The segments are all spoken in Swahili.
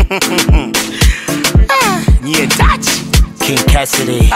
Yeah, touch King Cassidy.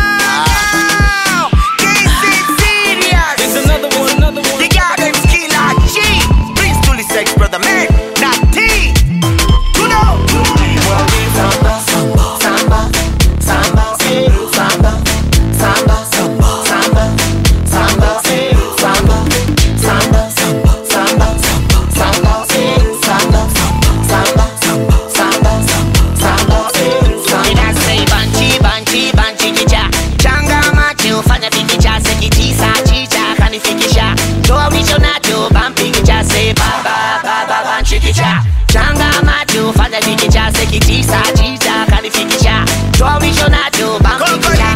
There's another one. The goddamn Killer G. Prince Tully Sex brother man, not T. You know. Samba, samba, samba, samba, samba, samba, samba, samba, samba, samba, samba, samba, samba, samba, samba, samba, Ina say banchi kicha. Changa macho fanya pikicha sekitisa chicha kanifikisha. Toa mwisho nacho bampi kicha say baba banchi kicha. Changa macho fanya pikicha sekitisa chicha kanifikisha. Toa mwisho nacho bampi kicha.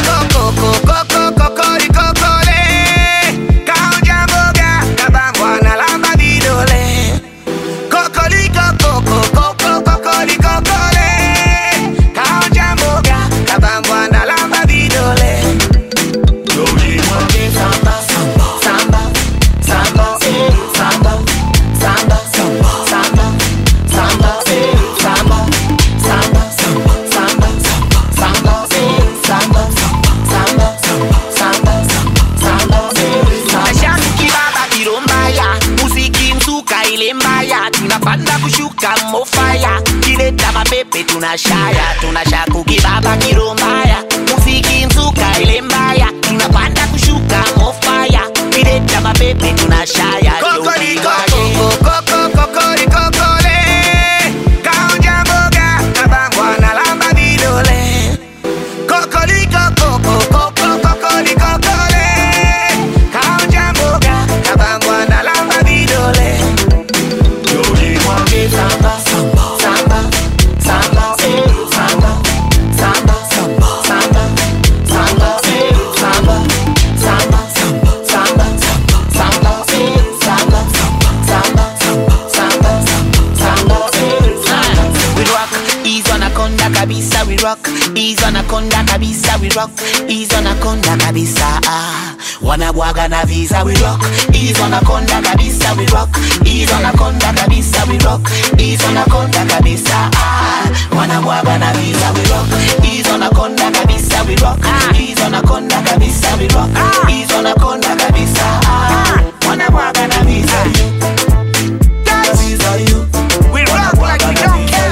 Tunapanda kushuka mofaya kileta mapepe tunasha kukibaba kirombaya muziki mzuka ile mbaya tunapanda kushuka mofaya kileta mapepe tunashaya we rock, he's anaconda kabisa, we rock, he's anaconda kabisa. Wanabwaga na visa, we rock, he's anaconda kabisa, we rock, he's anaconda kabisa, we rock, he's anaconda kabisa. Wanabwaga na visa, we rock, he's anaconda kabisa, we rock, he's anaconda kabisa, we rock, he's anaconda kabisa. Wanabwaga na visa, you, we rock like we don't care.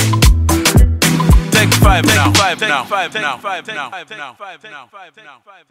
Take five now.